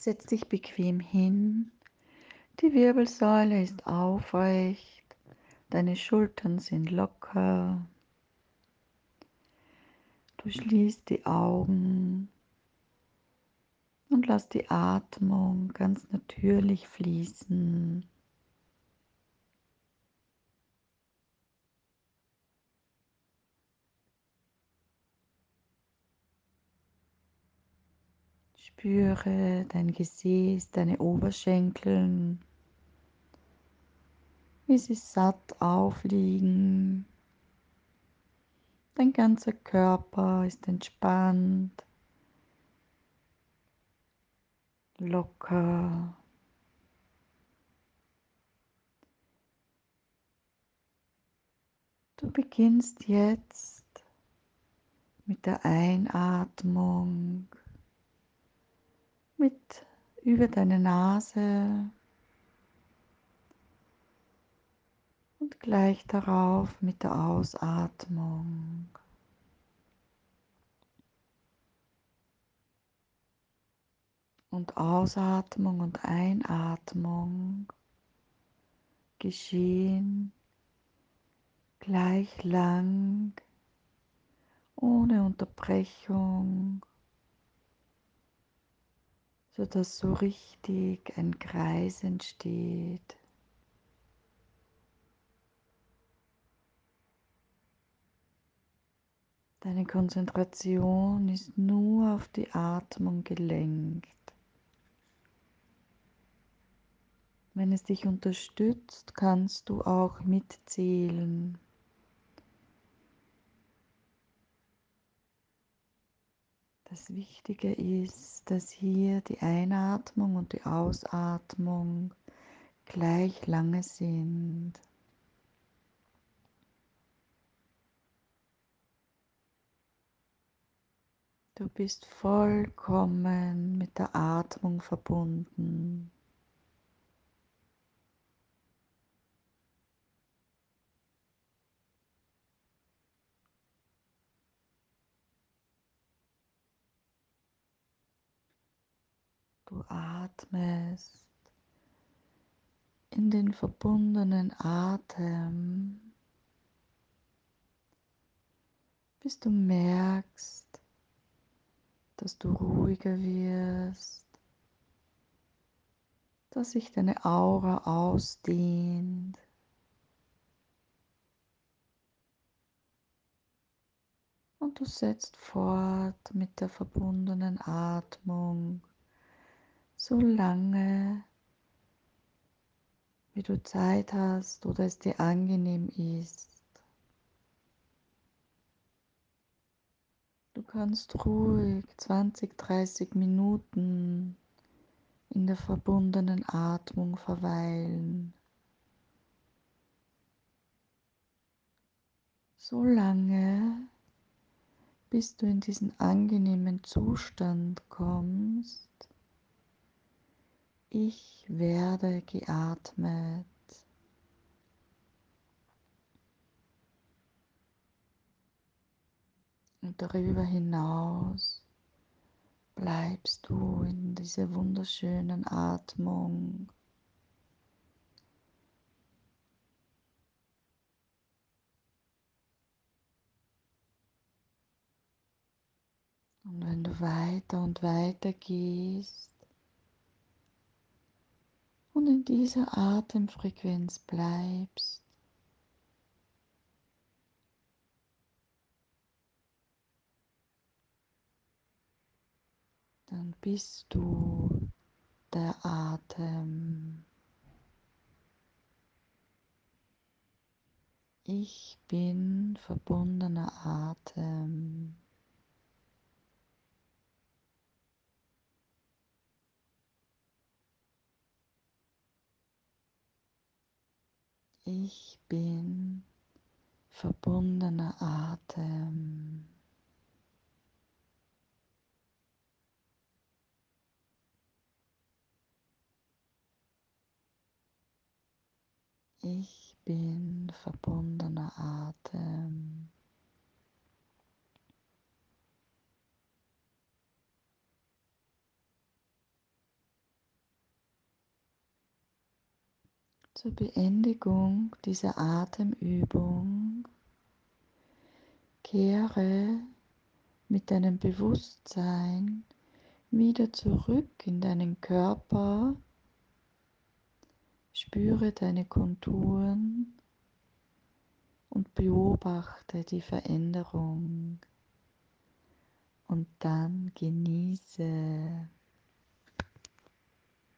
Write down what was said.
Setz dich bequem hin. Die Wirbelsäule ist aufrecht. Deine Schultern sind locker. Du schließt die Augen und lass die Atmung ganz natürlich fließen. Spüre dein Gesäß, deine Oberschenkel, wie sie satt aufliegen. Dein ganzer Körper ist entspannt, locker. Du beginnst jetzt mit der Einatmung, mit über deine Nase und gleich darauf mit der Ausatmung. Und Ausatmung und Einatmung geschehen gleich lang, ohne Unterbrechung, sodass so richtig ein Kreis entsteht. Deine Konzentration ist nur auf die Atmung gelenkt. Wenn es dich unterstützt, kannst du auch mitzählen. Das Wichtige ist, dass hier die Einatmung und die Ausatmung gleich lange sind. Du bist vollkommen mit der Atmung verbunden. Du atmest in den verbundenen Atem, bis du merkst, dass du ruhiger wirst, dass sich deine Aura ausdehnt. Und du setzt fort mit der verbundenen Atmung, so lange wie du Zeit hast oder es dir angenehm ist. Du kannst ruhig 20, 30 Minuten in der verbundenen Atmung verweilen, so lange, bis du in diesen angenehmen Zustand kommst. Ich werde geatmet. Und darüber hinaus bleibst du in dieser wunderschönen Atmung. Und wenn du weiter und weiter gehst und in dieser Atemfrequenz bleibst, dann bist du der Atem. Ich bin verbundener Atem. Ich bin verbundener Atem. Ich bin verbundener Atem. Zur Beendigung dieser Atemübung kehre mit deinem Bewusstsein wieder zurück in deinen Körper, spüre deine Konturen und beobachte die Veränderung und dann genieße.